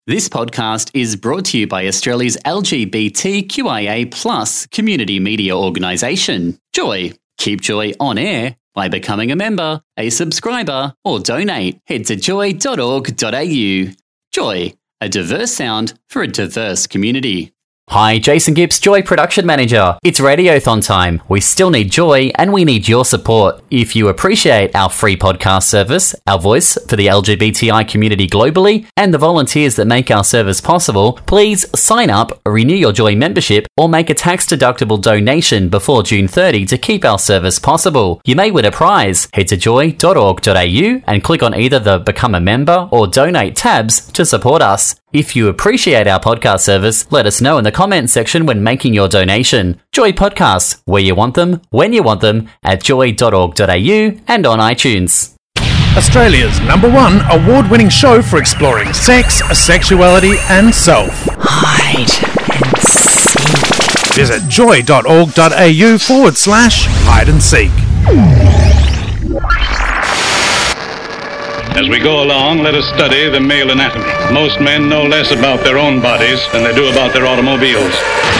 This podcast is brought to you by Australia's LGBTQIA+ community media organisation, Joy. Keep Joy on air by becoming a member, a subscriber, or donate. Head to joy.org.au. Joy, a diverse sound for a diverse community. Hi, Jason Gibbs, Joy Production Manager. It's Radiothon time. We still need Joy and we need your support. If you appreciate our free podcast service, our voice for the LGBTI community globally, and the volunteers that make our service possible, please sign up, renew your Joy membership, or make a tax-deductible donation before June 30 to keep our service possible. You may win a prize. Head to joy.org.au and click on either the Become a Member or Donate tabs to support us. If you appreciate our podcast service, let us know in the comments section when making your donation. Joy Podcasts, where you want them, when you want them, at joy.org.au and on iTunes. Australia's #1 award-winning show for exploring sex, sexuality and self. Hide and seek. Visit joy.org.au/hide and seek. As we go along, let us study the male anatomy. Most men know less about their own bodies than they do about their automobiles.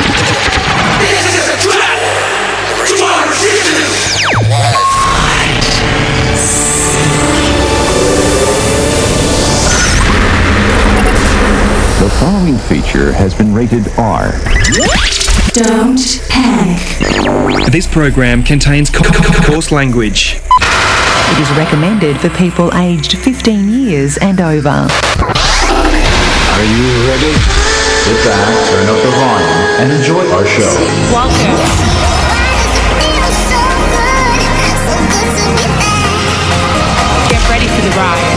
The following feature has been rated R. Don't panic. This program contains coarse language. It is recommended for people aged 15 years and over. Are you ready? Sit back, turn up the volume, and enjoy our show. Welcome. Get ready for the ride.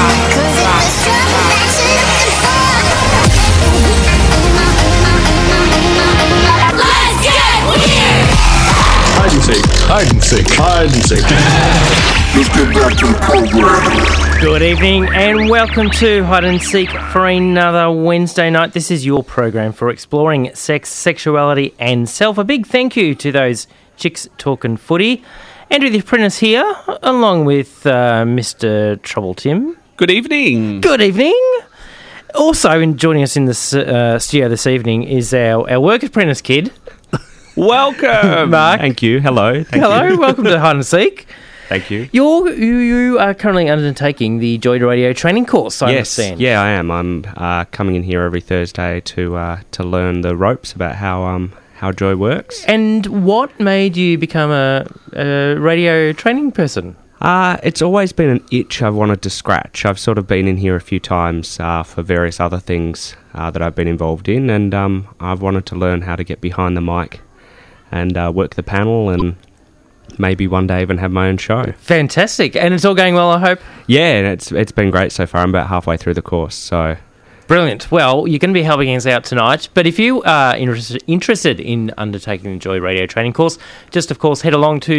Let's get weird! Hide and seek, hide and seek, hide and seek. Let's get back to the program. Good evening and welcome to Hide and Seek for another Wednesday night. This is your program for exploring sex, sexuality and self. A big thank you to those chicks talking footy. Andrew the Apprentice here, along with Mr. Trouble Tim. Good evening. Good evening. Also joining us in the studio this evening is our work apprentice kid. Welcome. Mark. Thank you. Hello. Hello. Welcome to Hide and Seek. Thank you. You are currently undertaking the Joy Radio training course, I understand. Yeah, I am. I'm coming in here every Thursday to learn the ropes about how Joy works. And what made you become a radio training person? It's always been an itch I've wanted to scratch. I've sort of been in here a few times for various other things that I've been involved in, and I've wanted to learn how to get behind the mic and work the panel and maybe one day even have my own show. Fantastic. And it's all going well, I hope? Yeah, it's been great so far. I'm about halfway through the course, so... Brilliant. Well, you're going to be helping us out tonight, but if you are interested in undertaking the Joy Radio training course, just, of course, head along to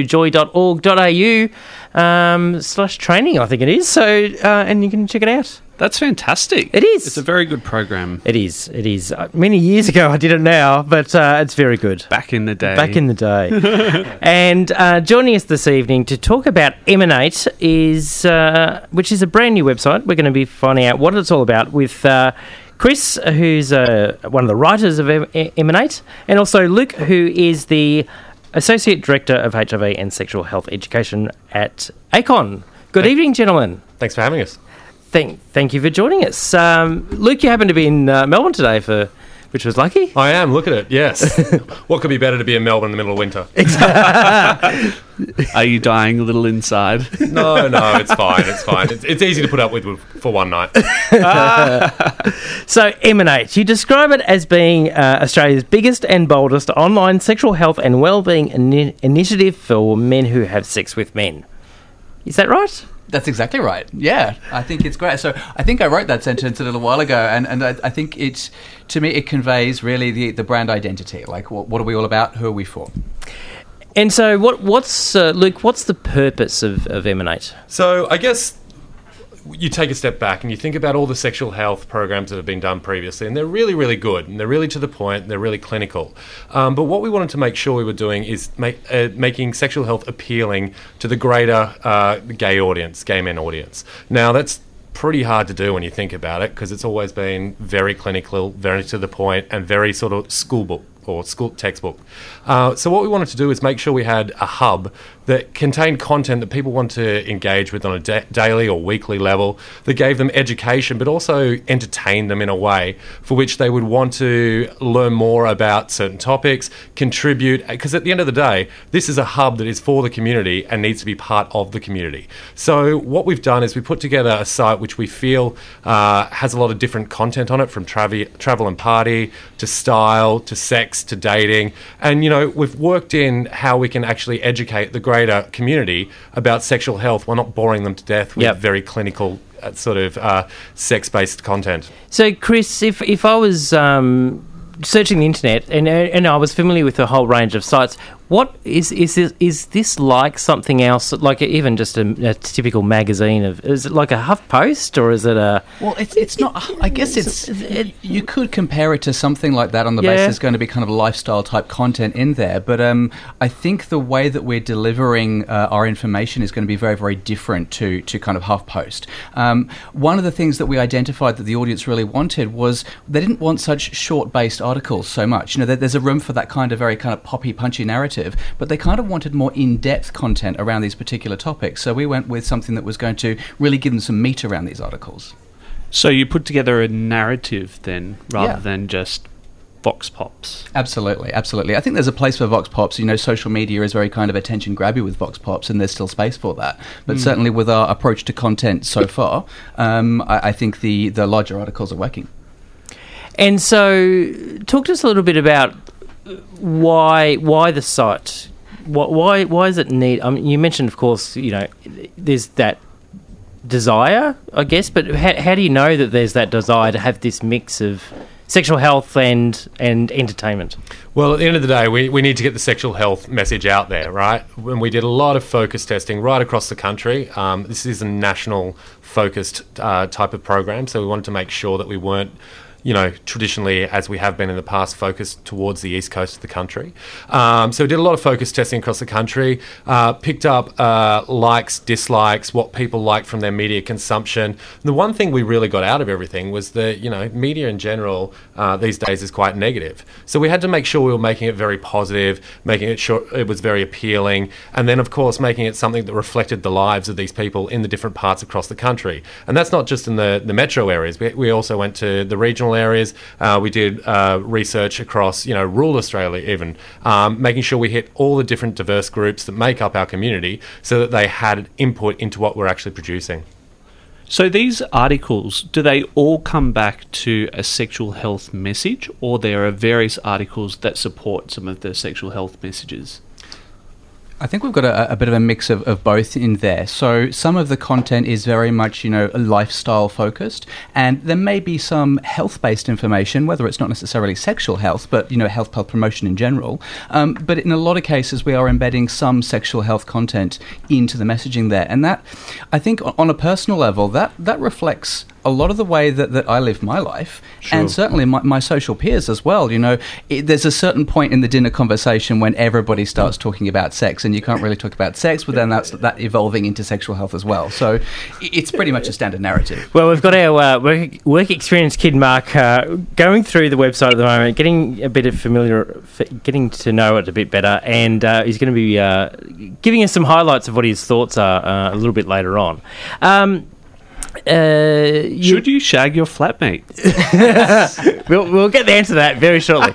joy.org.au/training, I think it is, so and you can check it out. That's fantastic. It is. It's a very good program. It is. Many years ago, I did it now, but it's very good. Back in the day. And joining us this evening to talk about Emanate is, which is a brand new website. We're going to be finding out what it's all about with Chris, who's one of the writers of Emanate, and also Luke, who is the Associate Director of HIV and Sexual Health Education at ACON. Good evening, gentlemen. Thanks for having us. Thank you for joining us. Luke, you happen to be in Melbourne today, which was lucky. I am. Look at it. Yes. What could be better to be in Melbourne in the middle of winter? Are you dying a little inside? No, it's fine. It's easy to put up with for one night. So, Emanate, you describe it as being Australia's biggest and boldest online sexual health and wellbeing initiative for men who have sex with men. Is that right? That's exactly right. Yeah, I think it's great. So I think I wrote that sentence a little while ago, and I think it's, to me, it conveys really the brand identity. Like, what are we all about? Who are we for? And so what's Luke, what's the purpose of Emanate? So I guess you take a step back and you think about all the sexual health programs that have been done previously, and they're really, really good, and they're really to the point, and they're really clinical. But what we wanted to make sure we were doing is making sexual health appealing to the greater gay men audience. Now, that's pretty hard to do when you think about it, because it's always been very clinical, very to the point, and very sort of school book or school textbook. So what we wanted to do is make sure we had a hub that contained content that people want to engage with on a daily or weekly level, that gave them education but also entertained them in a way for which they would want to learn more about certain topics, contribute, because at the end of the day, this is a hub that is for the community and needs to be part of the community. So what we've done is we put together a site which we feel has a lot of different content on it, from travel and party, to style, to sex, to dating. And, you know, we've worked in how we can actually educate the greater community about sexual health while not boring them to death with very clinical sort of sex-based content. So, Chris, if I was searching the internet and I was familiar with a whole range of sites, what is this like something else, like even just a typical magazine? Is it like a HuffPost, or is it a... Well, it's not... I guess you could compare it to something like that on the basis there's going to be kind of lifestyle type content in there, but I think the way that we're delivering our information is going to be very, very different to kind of HuffPost. One of the things that we identified that the audience really wanted was they didn't want such short-based articles so much. You know, there's a room for that kind of very kind of poppy, punchy narrative, but they kind of wanted more in-depth content around these particular topics. So we went with something that was going to really give them some meat around these articles. So you put together a narrative then, rather than just Vox Pops. Absolutely, absolutely. I think there's a place for Vox Pops. You know, social media is very kind of attention grabby with Vox Pops, and there's still space for that. But certainly with our approach to content so far, I think the larger articles are working. And so, talk to us a little bit about why the site. Why is it need? I mean, you mentioned, of course, you know, there's that desire, I guess. But how do you know that there's that desire to have this mix of sexual health and entertainment? Well, at the end of the day, we need to get the sexual health message out there, right? When we did a lot of focus testing right across the country, this is a national focused type of program, so we wanted to make sure that we weren't, you know, traditionally, as we have been in the past, focused towards the east coast of the country. So we did a lot of focus testing across the country, picked up likes, dislikes, what people liked from their media consumption. The one thing we really got out of everything was that, you know, media in general these days is quite negative. So we had to make sure we were making it very positive, making it sure it was very appealing, and then, of course, making it something that reflected the lives of these people in the different parts across the country. And that's not just in the metro areas. We also went to the regional areas. We did research across, you know, rural Australia even, making sure we hit all the different diverse groups that make up our community so that they had input into what we're actually producing. So these articles, do they all come back to a sexual health message, or there are various articles that support some of the sexual health messages? I think we've got a bit of a mix of both in there. So some of the content is very much, you know, lifestyle focused, and there may be some health-based information, whether it's not necessarily sexual health, but, you know, health promotion in general. But in a lot of cases, we are embedding some sexual health content into the messaging there. And that, I think, on a personal level, that reflects a lot of the way that I live my life, and certainly my social peers as well. You know, there's a certain point in the dinner conversation when everybody starts talking about sex, and you can't really talk about sex, but then that's evolving into sexual health as well. So it's pretty much a standard narrative. Well, we've got our work experience kid Mark going through the website at the moment, getting a bit of getting to know it a bit better, and he's going to be giving us some highlights of what his thoughts are a little bit later on. Should you shag your flatmate? We'll get the answer to that very shortly.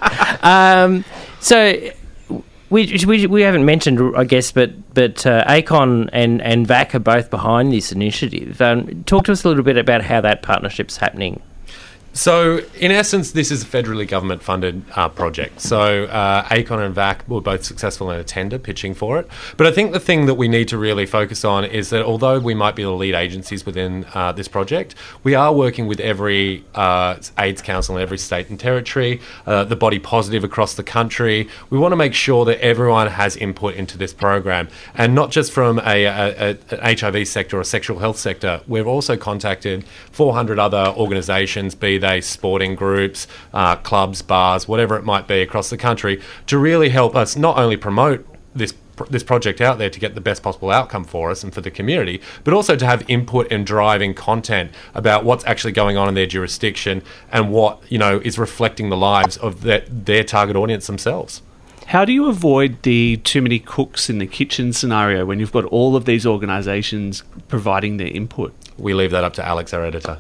So we haven't mentioned, I guess, but ACON and VAC are both behind this initiative. Talk to us a little bit about how that partnership's happening. So, in essence, this is a federally government-funded project. So, ACON and VAC were both successful in a tender pitching for it. But I think the thing that we need to really focus on is that although we might be the lead agencies within this project, we are working with every AIDS council in every state and territory, the body positive across the country. We want to make sure that everyone has input into this program, and not just from an HIV sector or sexual health sector. We've also contacted 400 other organisations, be they sporting groups, clubs, bars, whatever it might be across the country, to really help us not only promote this this project out there to get the best possible outcome for us and for the community, but also to have input and driving content about what's actually going on in their jurisdiction and what, you know, is reflecting the lives of their target audience themselves. How do you avoid the too many cooks in the kitchen scenario when you've got all of these organisations providing their input? We leave that up to Alex, our editor.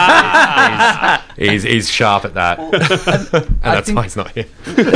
He's sharp at that. And that's why he's not here.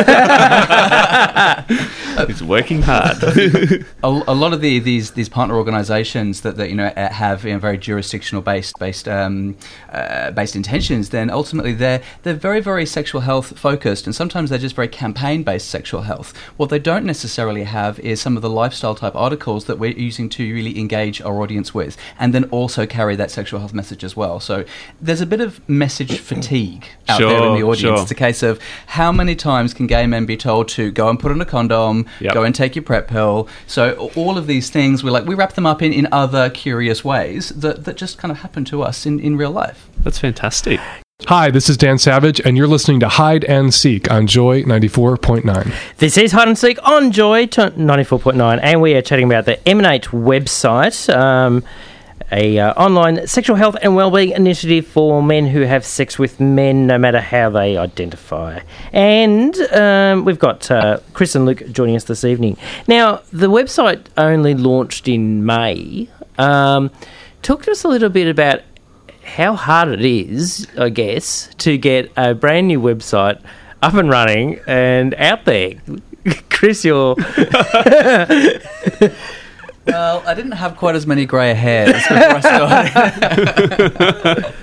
He's working hard. A lot of these partner organisations that you know have very jurisdictional based intentions, then ultimately they're very, very sexual health focused, and sometimes they're just very campaign based sexual health. What they don't necessarily have is some of the lifestyle type articles that we're using to really engage our audience with, and then also carry that sexual health message as well. So there's a bit of message fatigue out there in the audience. Sure. It's a case of how many times can gay men be told to go and put on a condom, go and take your PrEP pill. So all of these things, we wrap them up in other curious ways that just kind of happen to us in real life. That's fantastic. Hi, this is Dan Savage, and you're listening to Hide and Seek on Joy 94.9. This is Hide and Seek on Joy 94.9, and we are chatting about the Emanate website, a online sexual health and wellbeing initiative for men who have sex with men, no matter how they identify. And we've got Chris and Luke joining us this evening. Now, the website only launched in May. Talk to us a little bit about how hard it is, I guess, to get a brand new website up and running and out there. Chris, you're... Well, I didn't have quite as many grey hairs before I started.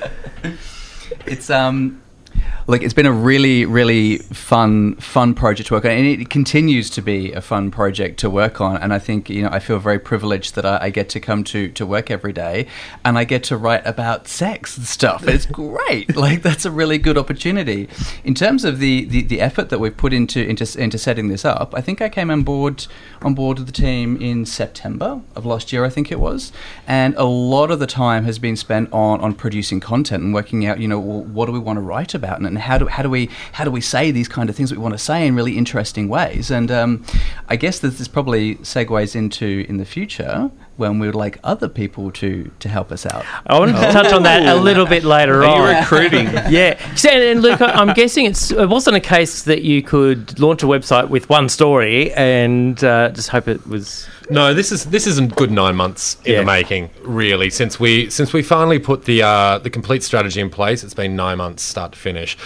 It's been a really, really fun project to work on, and it continues to be a fun project to work on. And I think, you know, I feel very privileged that I get to come to work every day, and I get to write about sex and stuff. It's great. That's a really good opportunity. In terms of the effort that we've put into setting this up, I think I came on board with the team in September of last year, I think it was, and a lot of the time has been spent on producing content and working out, you know, what do we want to write about, and how do we say these kind of things that we want to say in really interesting ways. And I guess this probably segues into in the future when we would like other people to help us out. I wanted to touch on that a little bit later on. You're recruiting. Yeah. And Luke, I'm guessing it wasn't a case that you could launch a website with one story and just hope it was... No, this is a good 9 months in the making, really. Since we finally put the complete strategy in place, it's been 9 months start to finish.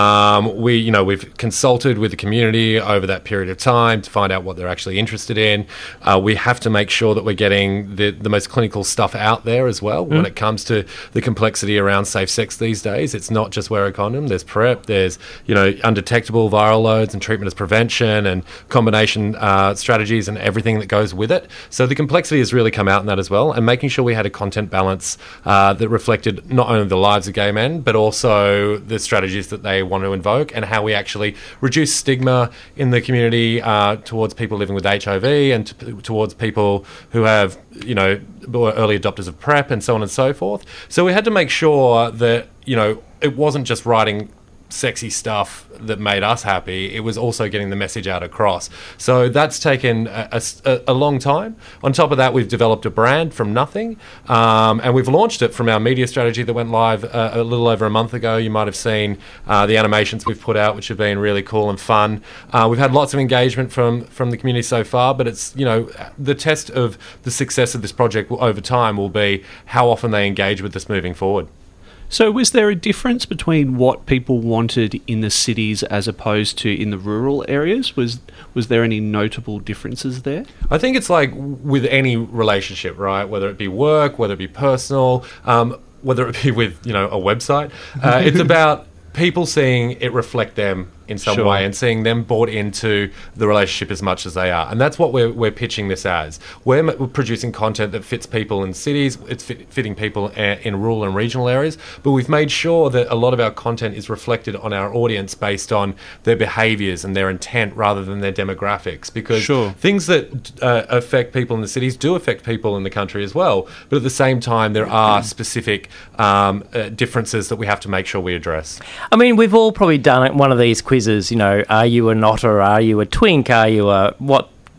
We've consulted with the community over that period of time to find out what they're actually interested in. We have to make sure that we're getting the most clinical stuff out there as well. When it comes to the complexity around safe sex these days, it's not just wear a condom. There's PrEP. There's undetectable viral loads and treatment as prevention and combination strategies and everything that goes with it. So the complexity has really come out in that as well, and making sure we had a content balance that reflected not only the lives of gay men, but also the strategies that they want to invoke and how we actually reduce stigma in the community towards people living with HIV and towards people who have, were early adopters of PrEP and so on and so forth. So we had to make sure that, it wasn't just writing sexy stuff that made us happy, it was also getting the message out across. So that's taken a long time. On top of that, we've developed a brand from nothing, and we've launched it from our media strategy that went live a little over a month ago. You might have seen the animations we've put out, which have been really cool and fun. We've had lots of engagement from the community so far, but it's, the test of the success of this project over time will be how often they engage with us moving forward. So was there a difference between what people wanted in the cities as opposed to in the rural areas? Was there any notable differences there? I think it's like with any relationship, right? Whether it be work, whether it be personal, whether it be with, a website. It's about people seeing it reflect them in some way and seeing them bought into the relationship as much as they are. And that's what we're pitching this as. We're producing content that fits people in cities, it's fitting people in rural and regional areas, but we've made sure that a lot of our content is reflected on our audience based on their behaviours and their intent rather than their demographics, because things that affect people in the cities do affect people in the country as well, but at the same time there are specific differences that we have to make sure we address. I mean, we've all probably done one of these quizzes, are you an otter, are you a twink, are you a what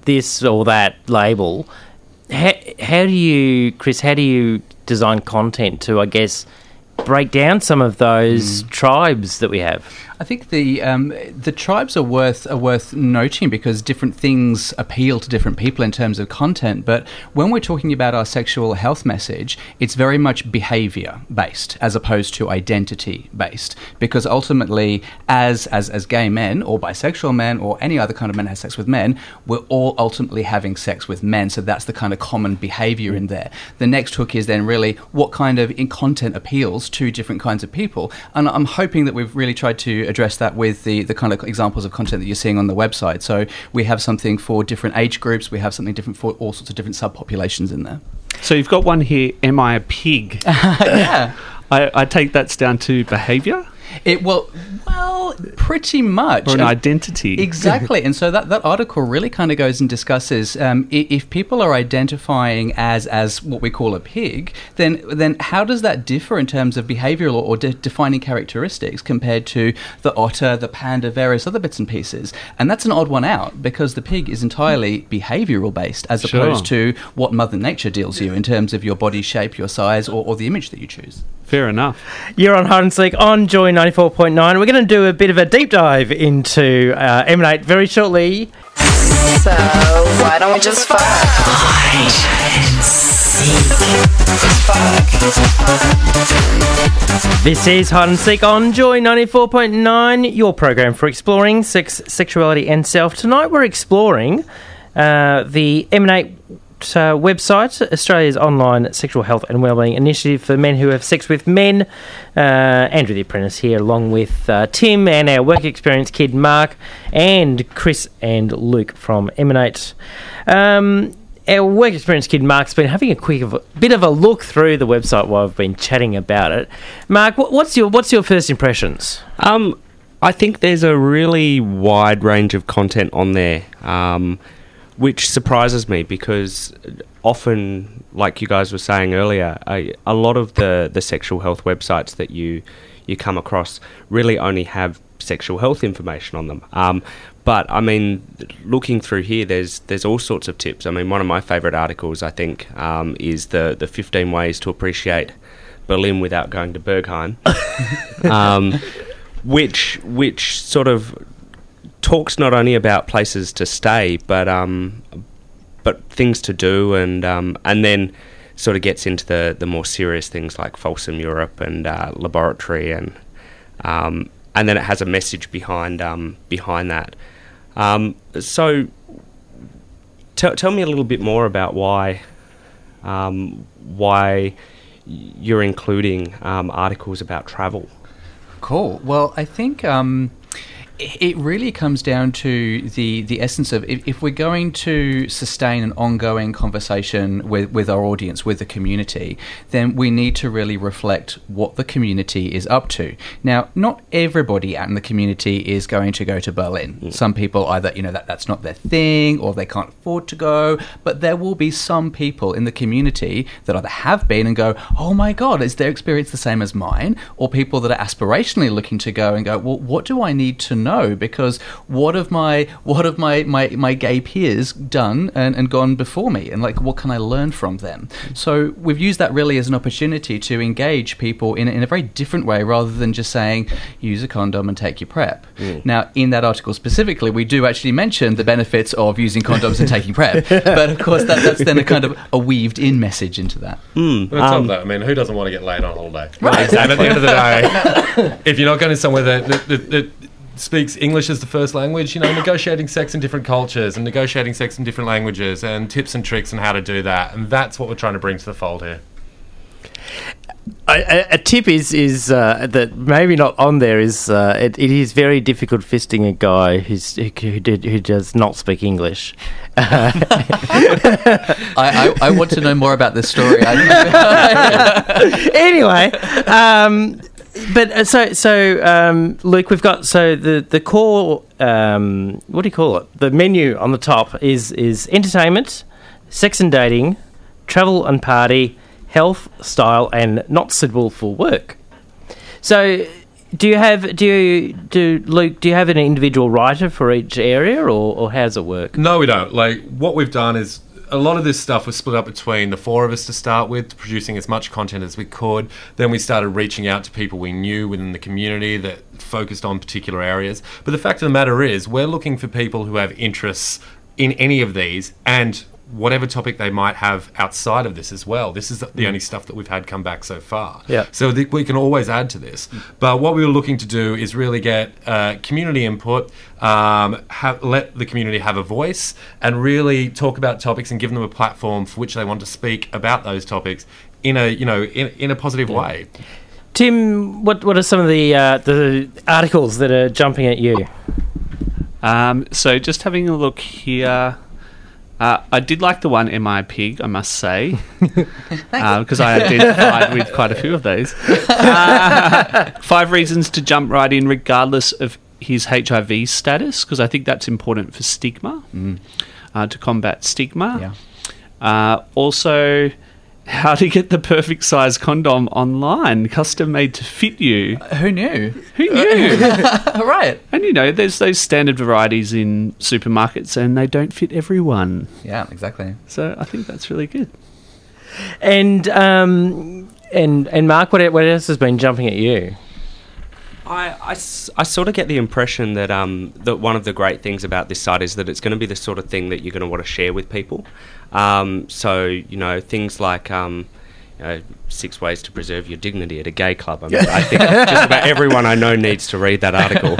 this or that label. How do you, Chris, design content to, I guess, break down some of those tribes that we have? I think the tribes are worth noting because different things appeal to different people in terms of content. But when we're talking about our sexual health message, it's very much behavior based as opposed to identity based. Because ultimately, as gay men or bisexual men or any other kind of men who has sex with men, we're all ultimately having sex with men. So that's the kind of common behavior in there. The next hook is then really what kind of content appeals to different kinds of people. And I'm hoping that we've really tried to address that with the kind of examples of content that you're seeing on the website. So we have something for different age groups. We have something different for all sorts of different subpopulations in there. So you've got one here, Am I a Pig? Yeah. I take that's down to behaviour? Well, pretty much. Or an identity. Exactly. And so that article really kind of goes and discusses if people are identifying as what we call a pig, then how does that differ in terms of behavioural or defining characteristics compared to the otter, the panda, various other bits and pieces? And that's an odd one out because the pig is entirely behavioural based as opposed to what Mother Nature deals you in terms of your body shape, your size, or the image that you choose. Fair enough. You're on Hide and Seek on Joy 94.9. We're going to do a bit of a deep dive into M&8 very shortly. So, why don't we just fuck? Hide and seek. This is Hide and Seek on Joy 94.9, your program for exploring sex, sexuality and self. Tonight we're exploring the M&8 website, Australia's online sexual health and wellbeing initiative for men who have sex with men. Andrew the Apprentice here, along with Tim and our work experience kid Mark, and Chris and Luke from M&8. Our work experience kid Mark's been having a bit of a look through the website while I've been chatting about it. Mark, what's your first impressions? I think there's a really wide range of content on there. Which surprises me because often, like you guys were saying earlier, a lot of the sexual health websites that you come across really only have sexual health information on them. But, I mean, looking through here, there's all sorts of tips. I mean, one of my favourite articles, I think, is the 15 ways to appreciate Berlin without going to Berghain, which sort of talks not only about places to stay, but things to do, and then sort of gets into the more serious things like Folsom Europe and laboratory, and then it has a message behind that. So tell me a little bit more about why you're including articles about travel. Cool. Well, I think it really comes down to the essence of if we're going to sustain an ongoing conversation with our audience, with the community, then we need to really reflect what the community is up to. Now, not everybody out in the community is going to go to Berlin. Some people either, that's not their thing or they can't afford to go, but there will be some people in the community that either have been and go, oh my God, is their experience the same as mine? Or people that are aspirationally looking to go and go, well, what do I need to know? Because what have my gay peers done and gone before me, and what can I learn from them? So we've used that really as an opportunity to engage people in a very different way, rather than just saying use a condom and take your PrEP. Now, in that article specifically, we do actually mention the benefits of using condoms and taking PrEP, but of course that's then a kind of a weaved in message into that. But on top of that, I mean, who doesn't want to get laid on holiday? Right. And at the end of the day, if you're not going to somewhere that speaks English as the first language, negotiating sex in different cultures and negotiating sex in different languages, and tips and tricks on how to do that, and that's what we're trying to bring to the fold here. A tip is that maybe not on there is it is very difficult fisting a guy who does not speak English. I want to know more about this story. Anyway. But so Luke, we've got the core. What do you call it? The menu on the top is entertainment, sex and dating, travel and party, health, style, and not suitable for work. So Do you have Luke? Do you have an individual writer for each area, or how does it work? No, we don't. Like, what we've done is a lot of this stuff was split up between the four of us to start with, producing as much content as we could. Then we started reaching out to people we knew within the community that focused on particular areas. But the fact of the matter is, we're looking for people who have interests in any of these and whatever topic they might have outside of this as well. This is the only stuff that we've had come back so far. Yeah. So we can always add to this. But what we were looking to do is really get community input, let the community have a voice, and really talk about topics and give them a platform for which they want to speak about those topics in a positive way. Tim, what are some of the articles that are jumping at you? So just having a look here. I did like the one, Am I a Pig, I must say, because I identified with quite a few of those. 5 reasons to jump right in regardless of his HIV status, because I think that's important for stigma, to combat stigma. Yeah. Also, how to get the perfect size condom online, custom made to fit you. Who knew? Who knew? Right. And there's those standard varieties in supermarkets, and they don't fit everyone. Yeah, exactly. So I think that's really good. And Mark, what else has been jumping at you? I sort of get the impression that that one of the great things about this site is that it's going to be the sort of thing that you're going to want to share with people. So things like 6 ways to preserve your dignity at a gay club. I mean, I think just about everyone I know needs to read that article.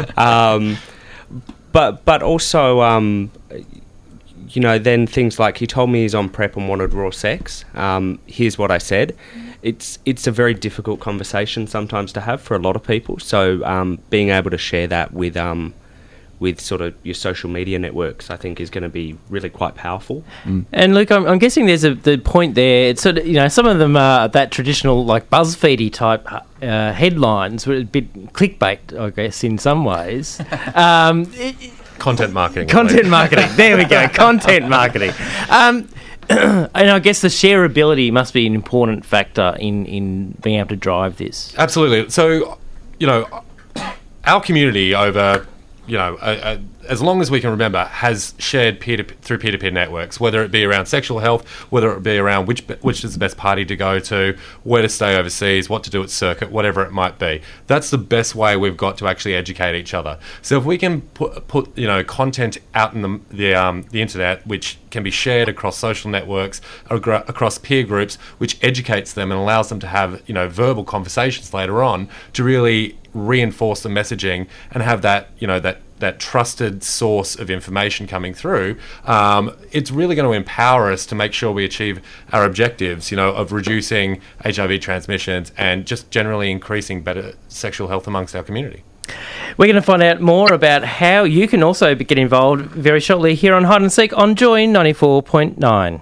But also then things like, he told me he's on PrEP and wanted raw sex. Here's what I said. It's a very difficult conversation sometimes to have for a lot of people. So being able to share that with sort of your social media networks, I think is going to be really quite powerful. And Luke, I'm guessing there's the point there. It's sort of, some of them are that traditional, like BuzzFeedy type headlines, a bit clickbait, I guess, in some ways. Content marketing. Content marketing. There we go. Content marketing. And I guess the shareability must be an important factor in being able to drive this. Absolutely. So, our community over, as long as we can remember, has shared through peer-to-peer networks, whether it be around sexual health, whether it be around which is the best party to go to, where to stay overseas, what to do at circuit, whatever it might be. That's the best way we've got to actually educate each other. So if we can put content out in the internet, which can be shared across social networks, across peer groups, which educates them and allows them to have verbal conversations later on to really reinforce the messaging and have that that trusted source of information coming through, it's really going to empower us to make sure we achieve our objectives, of reducing HIV transmissions and just generally increasing better sexual health amongst our community. We're going to find out more about how you can also get involved very shortly here on Hide and Seek on Joy 94.9.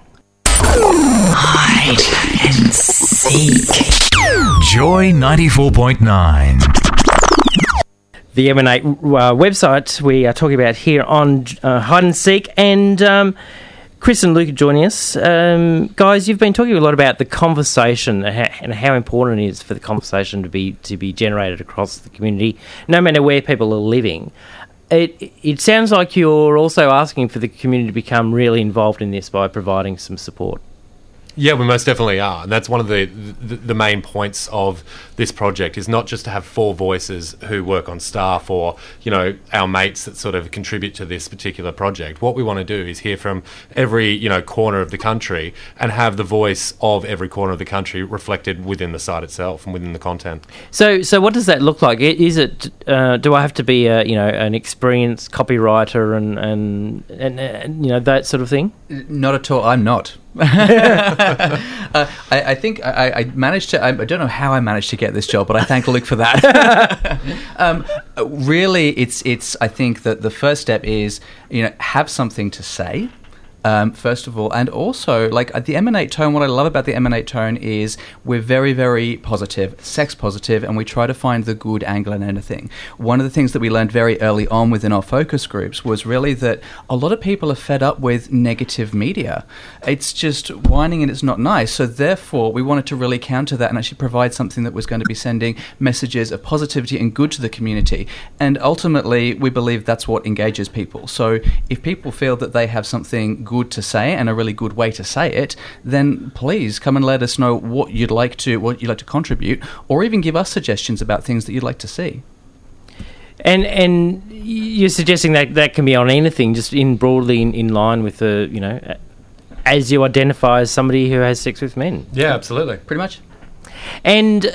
Hide and Seek. Joy 94.9. The Emanate website we are talking about here on Hide and Seek, and Chris and Luke are joining us. Guys, you've been talking a lot about the conversation and how important it is for the conversation to be generated across the community, no matter where people are living. It sounds like you're also asking for the community to become really involved in this by providing some support. Yeah, we most definitely are. And that's one of the main points of this project, is not just to have 4 voices who work on staff or, our mates that sort of contribute to this particular project. What we want to do is hear from every, corner of the country and have the voice of every corner of the country reflected within the site itself and within the content. So what does that look like? Is it, do I have to be an experienced copywriter and that sort of thing? Not at all. I'm not. I think I managed to. I don't know how I managed to get this job, but I thank Luke for that. Really, it's. I think that the first step is, have something to say. first of all, and also, like, the Emanate tone, what I love about the Emanate tone is we're very, very positive, sex positive, and we try to find the good angle in anything. One of the things that we learned very early on within our focus groups was really that a lot of people are fed up with negative media. It's just whining and it's not nice. So therefore, we wanted to really counter that and actually provide something that was going to be sending messages of positivity and good to the community. And ultimately, we believe that's what engages people. So if people feel that they have something good to say and a really good way to say it, then please come and let us know what you'd like to contribute, or even give us suggestions about things that you'd like to see. And you're suggesting that can be on anything, just broadly in line with the, as you identify as somebody who has sex with men. Yeah, absolutely. Pretty much. And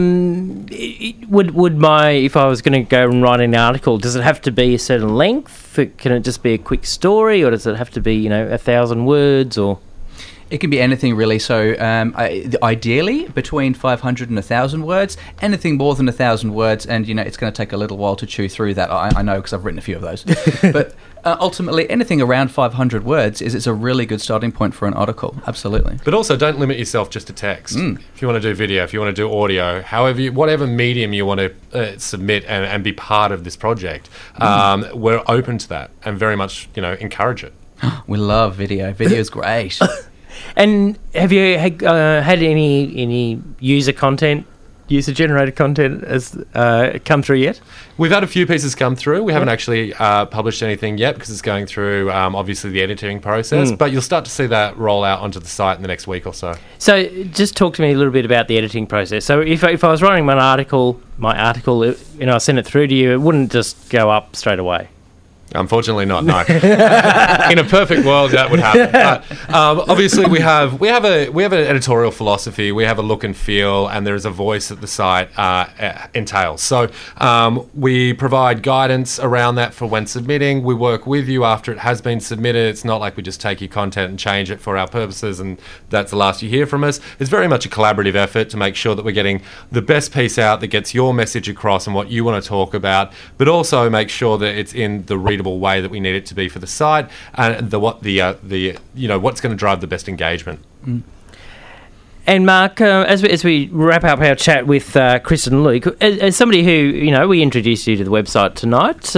if I was going to go and write an article, does it have to be a certain length? Can it just be a quick story, or does it have to be 1,000 words? Or it can be anything really. So ideally between 500 and 1,000 words. Anything more than 1,000 words, and it's going to take a little while to chew through that. I know, because I've written a few of those. But ultimately, anything around 500 words is a really good starting point for an article. Absolutely. But also, don't limit yourself just to text. If you want to do video, if you want to do audio, whatever medium you want to submit and be part of this project, we're open to that and very much encourage it. We love video. Video is great. And have you had any user-generated content has come through yet? We've had a few pieces come through. We haven't actually published anything yet because it's going through, obviously, the editing process. But you'll start to see that roll out onto the site in the next week or so. So just talk to me a little bit about the editing process. So if I was writing my article, I send it through to you, it wouldn't just go up straight away. Unfortunately not, no. In a perfect world, that would happen. But, obviously, we have an editorial philosophy. We have a look and feel, and there is a voice that the site entails. So we provide guidance around that for when submitting. We work with you after it has been submitted. It's not like we just take your content and change it for our purposes, and that's the last you hear from us. It's very much a collaborative effort to make sure that we're getting the best piece out that gets your message across and what you want to talk about, but also make sure that it's in the readable way that we need it to be for the site, and what's going to drive the best engagement. And Mark, as we wrap up our chat with Chris and Luke, as somebody who we introduced you to the website tonight,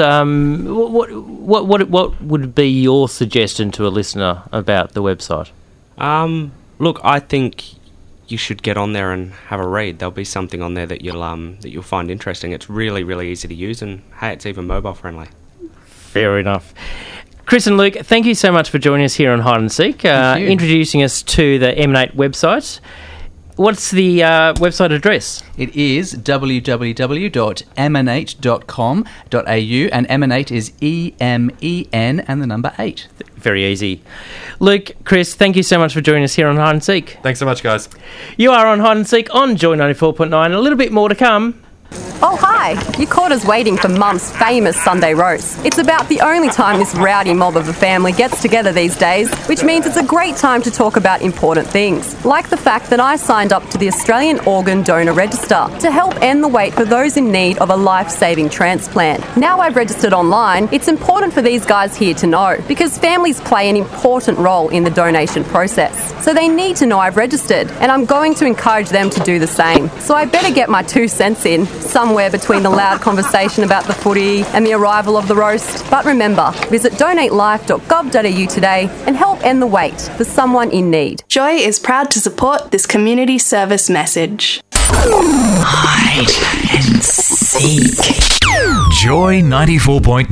what would be your suggestion to a listener about the website? Look, I think you should get on there and have a read. There'll be something on there that you'll find interesting. It's really, really easy to use, and hey, it's even mobile friendly. Fair enough. Chris and Luke, thank you so much for joining us here on Hide and Seek, introducing us to the Emanate website. What's the website address? It is www.emanate.com.au, and Emanate is EMEN and the number 8. Very easy. Luke, Chris, thank you so much for joining us here on Hide and Seek. Thanks so much, guys. You are on Hide and Seek on Joy 94.9. A little bit more to come. Oh, hi. You caught us waiting for Mum's famous Sunday roast. It's about the only time this rowdy mob of a family gets together these days, which means it's a great time to talk about important things, like the fact that I signed up to the Australian Organ Donor Register to help end the wait for those in need of a life-saving transplant. Now I've registered online, it's important for these guys here to know, because families play an important role in the donation process. So they need to know I've registered, and I'm going to encourage them to do the same. So I better get my 2 cents in, somewhere between the loud conversation about the footy and the arrival of the roast. But remember, visit donatelife.gov.au today and help end the wait for someone in need. Joy is proud to support this community service message. Hide and seek. Joy 94.9.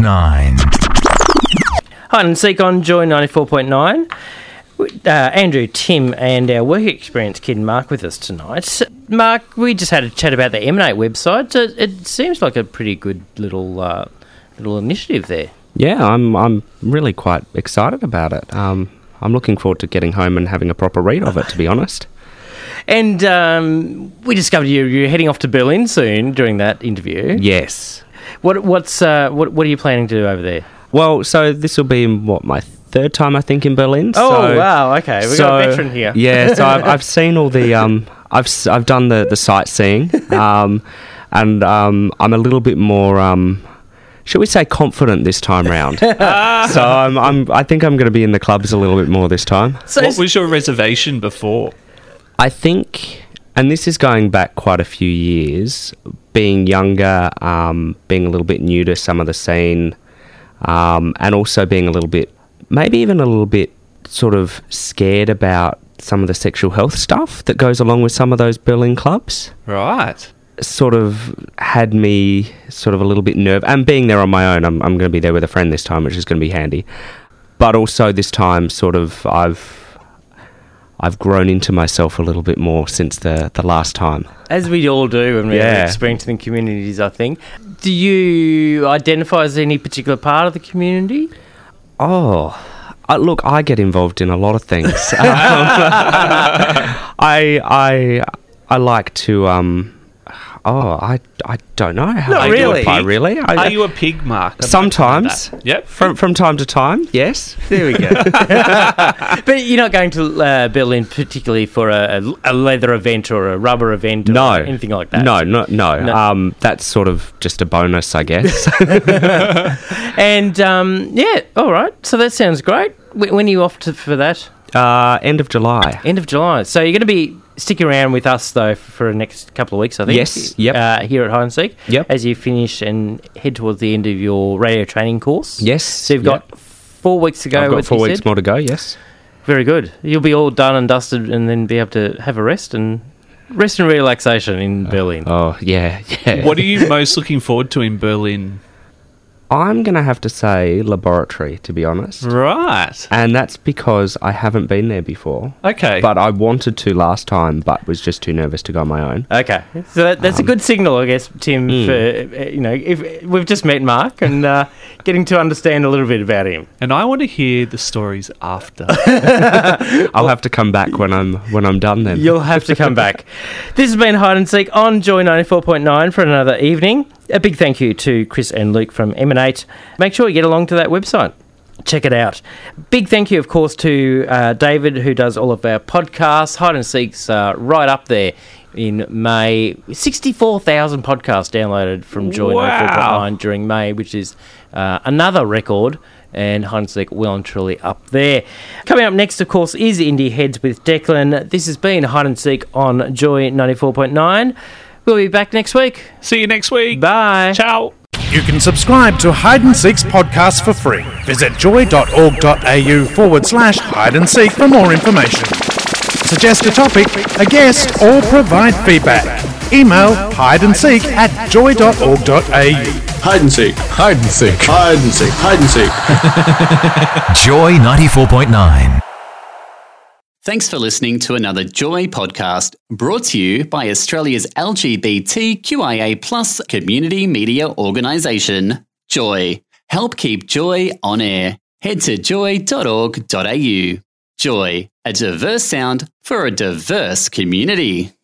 Hide and Seek on Joy 94.9. Andrew, Tim, and our work experience kid Mark with us tonight. Mark, we just had a chat about the Emanate website. It seems like a pretty good little initiative there. Yeah, I'm really quite excited about it. I'm looking forward to getting home and having a proper read of it, to be honest. And we discovered you're heading off to Berlin soon during that interview. Yes. What are you planning to do over there? Well, so this will be my third time, I think, in Berlin. Oh, wow, okay. We've got a veteran here. Yeah, so I've seen all the... I've done the sightseeing, and I'm a little bit more shall we say, confident this time round. So I think I'm going to be in the clubs a little bit more this time. So what was your reservation before? I think, and this is going back quite a few years, being younger, being a little bit new to some of the scene, and also being a little bit, maybe even a little bit sort of scared about some of the sexual health stuff that goes along with some of those Berlin clubs. Right. Sort of had me sort of a little bit nervous. And being there on my own, I'm going to be there with a friend this time, which is going to be handy. But also this time, sort of, I've grown into myself a little bit more since the last time. As we all do when we're experiencing communities, I think. Do you identify as any particular part of the community? Oh, look, I get involved in a lot of things. I like to. I don't know how Not I really. do it. Really? Are you a pig, Mark? Sometimes. Yep. From time to time, yes. There we go. But you're not going to Berlin particularly for a leather event or a rubber event or anything like that? No. That's sort of just a bonus, I guess. And, all right. So that sounds great. When are you off for that? End of July. End of July. So you're going to be sticking around with us, though, for the next couple of weeks, I think. Yes, yep. Here at Hide and Seek. Yep. As you finish and head towards the end of your radio training course. Yes. So you've got 4 weeks to go. I've got 4 weeks more to go, yes. Very good. You'll be all done and dusted and then be able to have a rest and relaxation in Berlin. Oh, yeah. What are you most looking forward to in Berlin? I'm going to have to say laboratory, to be honest. Right. And that's because I haven't been there before. Okay. But I wanted to last time, but was just too nervous to go on my own. Okay. So that's a good signal, I guess, Tim, for, if we've just met Mark and getting to understand a little bit about him. And I want to hear the stories after. I'll have to come back when I'm done then. You'll have to come back. This has been Hide and Seek on Joy 94.9 for another evening. A big thank you to Chris and Luke from Emanate. Make sure you get along to that website. Check it out. Big thank you, of course, to David, who does all of our podcasts. Hide and Seek's right up there in May. 64,000 podcasts downloaded from Joy 94.9 during May, which is another record. And Hide and Seek well and truly up there. Coming up next, of course, is Indie Heads with Declan. This has been Hide and Seek on Joy 94.9. We'll be back next week. See you next week. Bye. Ciao. You can subscribe to Hide and Seek's podcast for free. Visit joy.org.au/hide and seek for more information. Suggest a topic, a guest, or provide feedback. Email hideandseek@joy.org.au. Hide and seek. Hide and seek. Hide and seek. Hide and seek. Joy 94.9. Thanks for listening to another Joy podcast brought to you by Australia's LGBTQIA+ community media organisation, Joy. Help keep Joy on air. Head to joy.org.au. Joy, a diverse sound for a diverse community.